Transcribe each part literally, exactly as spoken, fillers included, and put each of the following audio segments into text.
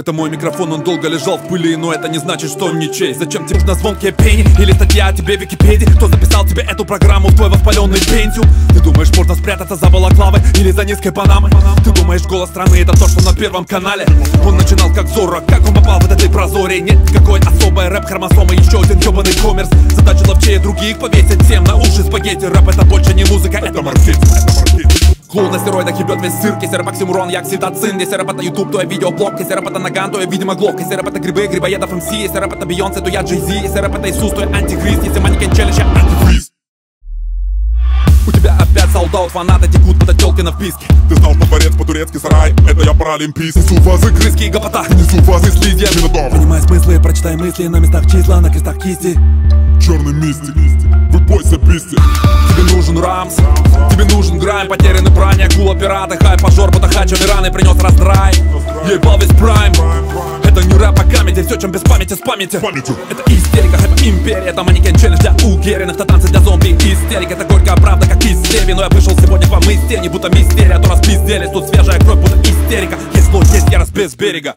Это мой микрофон, он долго лежал в пыли, но это не значит, что он не честь. Зачем тебе нужны звонкие пени или статья о тебе в Википедии? Кто записал тебе эту программу в твой воспаленный пентиум? Ты думаешь, можно спрятаться за балаклавой или за низкой панамой? Ты думаешь, голос страны это то, что на первом канале? Он начинал как Зорро, как он попал в этот прозорий? Нет никакой особой рэп-хромосомы, еще один ебаный коммерс. Задача ловчее других повесить всем на уши спагетти. Рэп это больше не музыка, это маркетинг, это маркетинг. Клоун на стероидах ебет весь цирк. Если рэп оксимурон, я окситоцин. Если рэп это ютуб, то я видеоблог. Если рэп это Наган, то я видимо глок. Если рэп это грибы, грибоедов эм си. Если рэп это Бейонсе, то я Джей Зи. Если рэп это Иисус, то я антихрист. Если манекен челлендж, я антифриз. У тебя опять солдат, фанаты текут под отелки на вписке. Ты знал, что дворец по-турецки сарай, это я паралимпийский. Несу вазы, крыски и гопота. Несу вазы, слизья, минотавр. Понимай смыслы, прочитай мысли, на местах числа, на крестах кисти. Черный мистик, вы бойся писти. Тебе нужен рамс, тебе нужен грайм. Потеряны брани, акула, пираты, хайп, пожор, потахач, раны принес раздрай. Ебал весь прайм. Это не рэп, а камеди, все, чем без памяти, спамите. Это истерика, это империя, это манекен челлендж для уверенных, это танцы для зомби. Истерика, это горькая правда, как из стеви. Но я пришел сегодня к вам из тени, будто мистерия. То распизделись, тут свежая кровь, будто истерика. Есть зло, есть ярость без берега.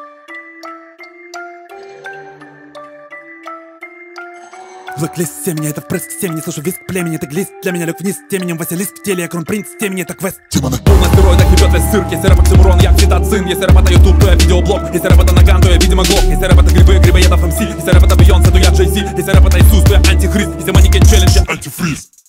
Влак лист семени, это впрыск семени. Слышу виск племени, ты глист для меня лег вниз теменем. Василиск в теле, я кронпринц темени, это квест. Демоны. Пол на стероидах ебет весь цирк. Если рэп оксимурон, я окситоцин. Если рэп это ютуб, то я видеоблог. Если рэп это Наган, то я видимо глок. Если рэп это грибы, грибоедов эм си. Если рэп это Бейонсе, то я Джей Зи. Если рэп это Иисус, то я антихрист. Если манекен челлендж, я антифриз.